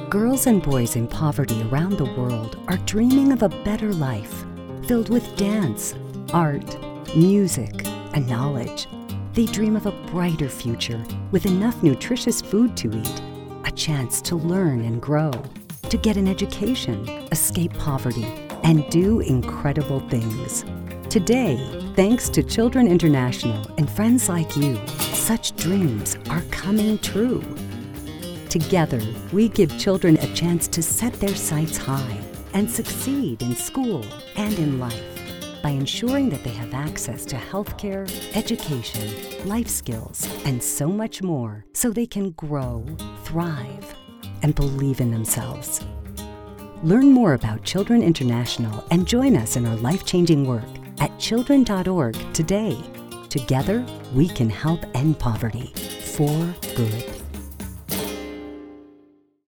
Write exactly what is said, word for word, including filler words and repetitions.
Girls and boys in poverty around the world are dreaming of a better life, filled with dance, art, music, and knowledge. They dream of a brighter future with enough nutritious food to eat, a chance to learn and grow, to get an education, escape poverty, and do incredible things. Today, thanks to Children International and friends like you, such dreams are coming true. Together, we give children a chance to set their sights high and succeed in school and in life by ensuring that they have access to healthcare, education, life skills, and so much more so they can grow, thrive, and believe in themselves. Learn more about Children International and join us in our life-changing work at children dot org today. Together, we can help end poverty for good.